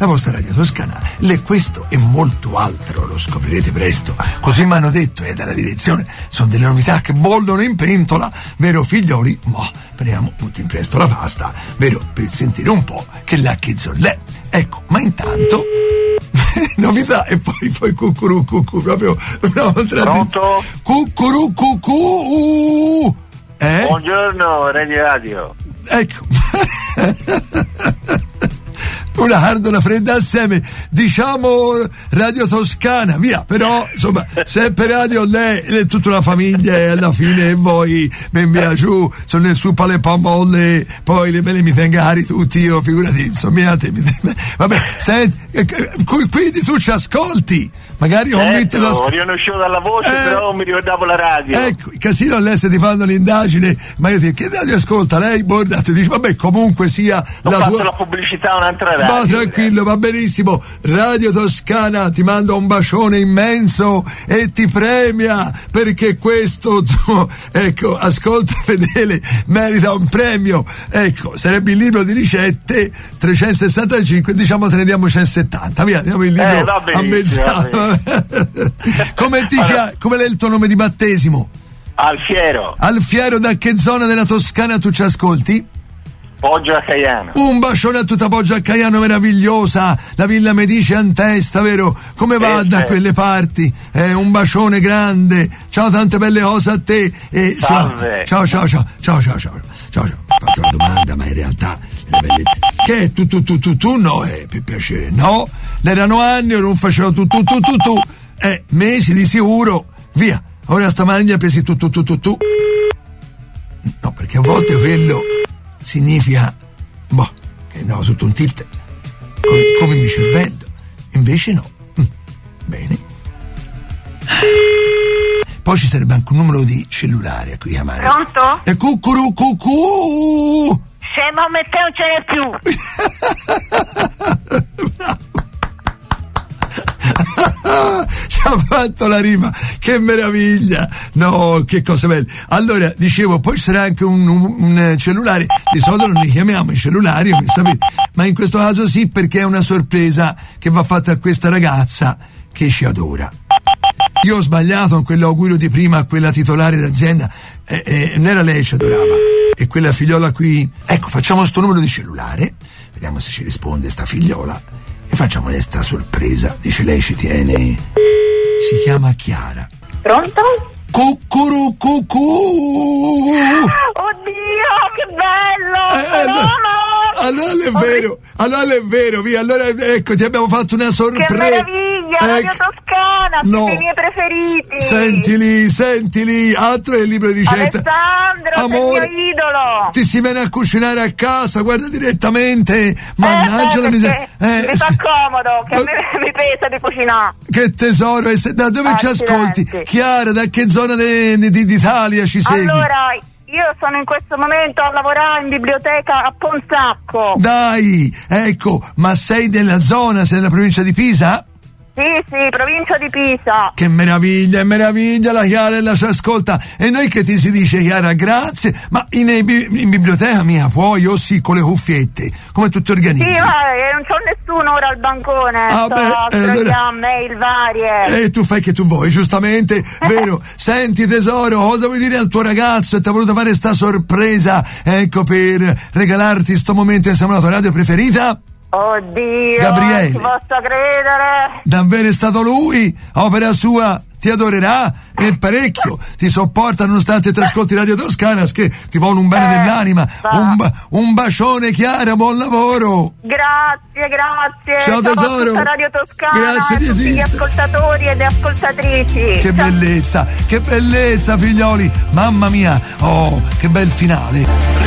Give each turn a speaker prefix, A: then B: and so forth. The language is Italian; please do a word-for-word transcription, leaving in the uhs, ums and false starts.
A: la vostra Radio Toscana. Le questo e molto altro lo scoprirete presto, così mi hanno detto, e dalla direzione sono delle novità che bollono in pentola, vero figlioli? Ma prendiamo tutti in presto la pasta, vero, per sentire un po' che là che zollè. Ecco, ma intanto novità e poi poi cucurù cucù, proprio una volta.
B: Pronto?
A: Cucurù cucù. Eh?
B: Buongiorno Radio Radio.
A: Ecco. Una harda, una fredda assieme, diciamo Radio Toscana, via, però insomma sempre radio lei è tutta una famiglia e alla fine voi ben via giù sono nel su pale pamolle, poi le belle mi tengari tutti, io figurati insomma vabbè, senti, quindi tu ci ascolti, magari
B: certo, la sc- io non uscivo dalla voce, eh, però mi ricordavo la radio.
A: Ecco, il casino all'est ti fanno l'indagine, ma io dico, che radio ascolta? Lei bordato, dici, vabbè, comunque sia
B: ho
A: la
B: fatto
A: tua...
B: la pubblicità a un'altra radio.
A: Ma tranquillo, va benissimo. Radio Toscana ti manda un bacione immenso e ti premia, perché questo tuo, ecco, ascolta fedele merita un premio. Ecco, sarebbe il libro di ricette trecentosessantacinque, diciamo te ne diamo centosettanta, via, diamo il libro
B: eh, va
A: a mezz'anno. Come ti
B: allora,
A: chiami? Come è il tuo nome di battesimo?
B: Alfiero.
A: Alfiero, da che zona della Toscana tu ci ascolti?
B: Poggio a Caiano.
A: Un bacione a tutta Poggio a Caiano meravigliosa, la Villa Medici in testa, vero? Come va
B: eh,
A: da
B: certo.
A: quelle parti? Eh, un bacione grande, ciao, tante belle cose a te. Eh,
B: Salve.
A: Ciao, ciao, ciao, ciao, ciao, ciao, ciao, ciao. Faccio una domanda, ma in realtà che è tu, tu, tu, tu, tu, no, è per piacere, no? L'erano anni, non facevo tu, tu, tu, tu, tu, eh, mesi di sicuro, via. Ora stamani ha presi tu, tu, tu, tu, tu. No, perché a volte quello significa, boh, che andavo tutto un tilt, come, come il mio cervello, invece no. Mm, bene. Poi ci sarebbe anche un numero di cellulare a cui chiamare.
C: Pronto?
A: E cucurù cucù.
C: Scemo, a me te non ce n'è più.
A: Ci ha fatto la rima, che meraviglia, no, che cosa bella. Allora, dicevo, poi ci sarà anche un, un, un cellulare, di solito non li chiamiamo i cellulari, come sapete, ma in questo caso sì, perché è una sorpresa che va fatta a questa ragazza che ci adora. Io ho sbagliato in quell'augurio di prima a quella titolare d'azienda, eh, eh, non era lei che ci adorava, e quella figliola qui. Ecco, facciamo sto numero di cellulare, vediamo se ci risponde sta figliola, e facciamo questa sorpresa. Dice lei ci tiene, si chiama Chiara.
C: Pronto?
A: Cucurù cucù.
C: Oddio, che bello!
A: Eh, allora, allora è vero, allora è vero, via, allora ecco, ti abbiamo fatto una sorpresa.
C: Che meraviglia,
A: ecco.
C: Radio Toscana,
A: No.
C: siete i miei preferiti.
A: Sentili, sentili, altro è il libro di ricette.
C: Alessandro,
A: amore,
C: sei il mio idolo.
A: ti si viene a cucinare a casa, guarda direttamente, mannaggia
C: eh,
A: la miseria.
C: Eh, mi fa comodo, che a me mi pesa di cucinare.
A: Che tesoro, e se, da dove
C: Accidenti.
A: ci ascolti? Chiara, da che zona de, de, d'Italia ci segui?
C: Allora, io sono in questo momento a lavorare in biblioteca a Ponsacco.
A: Dai, ecco, ma sei della zona, sei della provincia di Pisa?
C: Sì, sì, provincia di Pisa.
A: Che meraviglia, meraviglia, la Chiara e la ci ascolta. E noi che ti si dice, Chiara, grazie, ma in, in biblioteca mia puoi, o sì, con le cuffiette, come tu ti organizzi?
C: Sì, ma non c'ho nessuno ora al bancone,
A: ah,
C: sto
A: beh,
C: a
A: allora...
C: mail varie.
A: E tu fai che tu vuoi, giustamente, vero? Senti tesoro, cosa vuoi dire al tuo ragazzo? E ti ha voluto fare sta sorpresa, ecco, per regalarti sto momento insieme alla tua radio preferita?
C: Oddio,
A: Gabriele.
C: non ci posso credere.
A: Davvero è stato lui? Opera sua, ti adorerà e parecchio, ti sopporta nonostante ti ascolti Radio Toscana, che ti vuole un bene
C: eh,
A: dell'anima. Un, ba- un bacione, Chiara, buon lavoro.
C: Grazie, grazie.
A: Ciao tesoro.
C: A tutta Radio Toscana,
A: grazie di
C: a tutti
A: esistere.
C: gli ascoltatori e le ascoltatrici.
A: Che
C: Ciao.
A: bellezza, che bellezza, figlioli. Mamma mia, oh, che bel finale.